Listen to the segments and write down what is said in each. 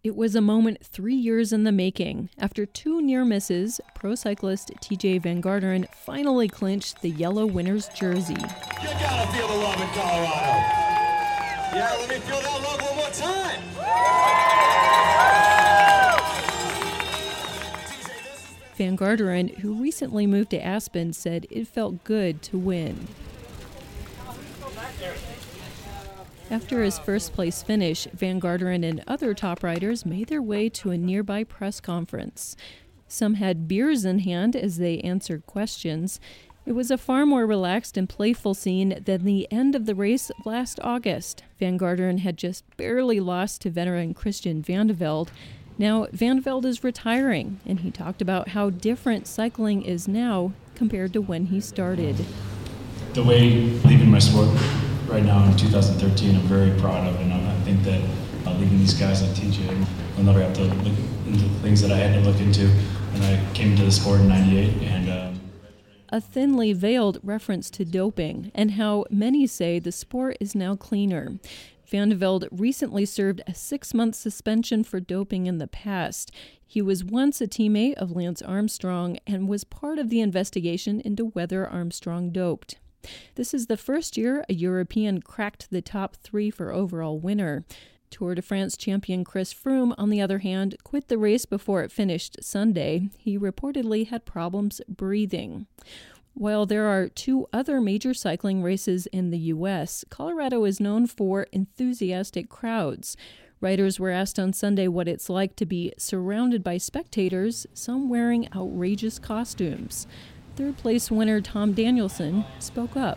It was a moment 3 years in the making. After two near misses, pro cyclist TJ Van Garderen finally clinched the yellow winner's jersey. You gotta feel the love in Colorado. Yeah, let me feel that love one more time. Van Garderen, who recently moved to Aspen, said it felt good to win. After his first-place finish, Van Garderen and other top riders made their way to a nearby press conference. Some had beers in hand as they answered questions. It was a far more relaxed and playful scene than the end of the race last August. Van Garderen had just barely lost to veteran Christian Vande Velde. Now, Vande Velde is retiring, and he talked about how different cycling is now compared to when he started. The way leaving my sport right now in 2013, I'm very proud of, and I think that leaving these guys like TJ, I'll never have to look into the things that I had to look into when I came to the sport in '98. And a thinly veiled reference to doping and how many say the sport is now cleaner. Vande Velde recently served a 6-month suspension for doping in the past. He was once a teammate of Lance Armstrong and was part of the investigation into whether Armstrong doped. This is the first year a European cracked the top 3 for overall winner. Tour de France champion Chris Froome, on the other hand, quit the race before it finished Sunday. He reportedly had problems breathing. While there are 2 other major cycling races in the U.S., Colorado is known for enthusiastic crowds. Riders were asked on Sunday what it's like to be surrounded by spectators, some wearing outrageous costumes. Third-place winner Tom Danielson spoke up.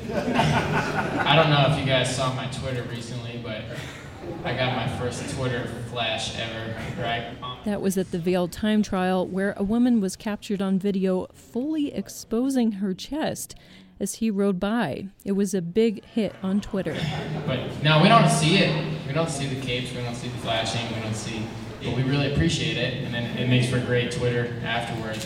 I don't know if you guys saw my Twitter recently, but I got my first Twitter flash ever, right? That was at the Vail time trial, where a woman was captured on video fully exposing her chest as he rode by. It was a big hit on Twitter. But no, we don't see it. We don't see the capes, we don't see the flashing, we don't see, but we really appreciate it, and then it makes for great Twitter afterwards.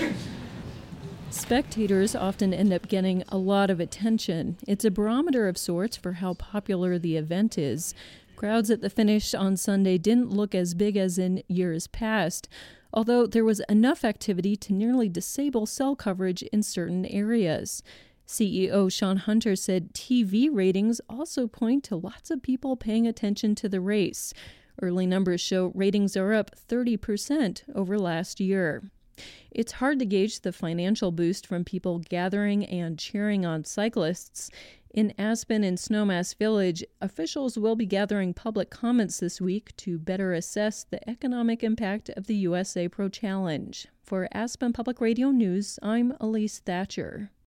Spectators often end up getting a lot of attention. It's a barometer of sorts for how popular the event is. Crowds at the finish on Sunday didn't look as big as in years past, although there was enough activity to nearly disable cell coverage in certain areas. CEO Sean Hunter said TV ratings also point to lots of people paying attention to the race. Early numbers show ratings are up 30% over last year. It's hard to gauge the financial boost from people gathering and cheering on cyclists. In Aspen and Snowmass Village, officials will be gathering public comments this week to better assess the economic impact of the USA Pro Challenge. For Aspen Public Radio News, I'm Elise Thatcher.